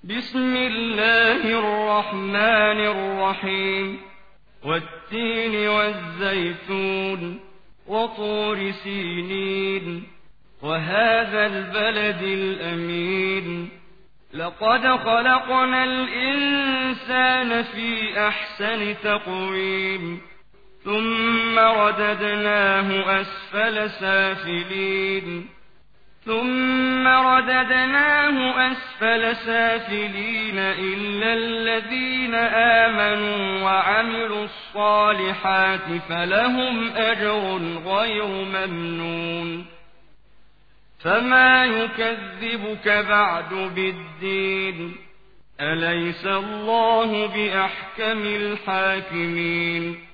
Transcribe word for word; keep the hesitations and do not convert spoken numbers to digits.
بسم الله الرحمن الرحيم والتين والزيتون وطور سينين وهذا البلد الأمين لقد خلقنا الإنسان في أحسن تقويم ثم رددناه أسفل سافلين ثم رددناه أسفل سافلين إلا الذين آمنوا وعملوا الصالحات فلهم أجر غير ممنون فما يكذبك بعد بالدين أليس الله بأحكم الحاكمين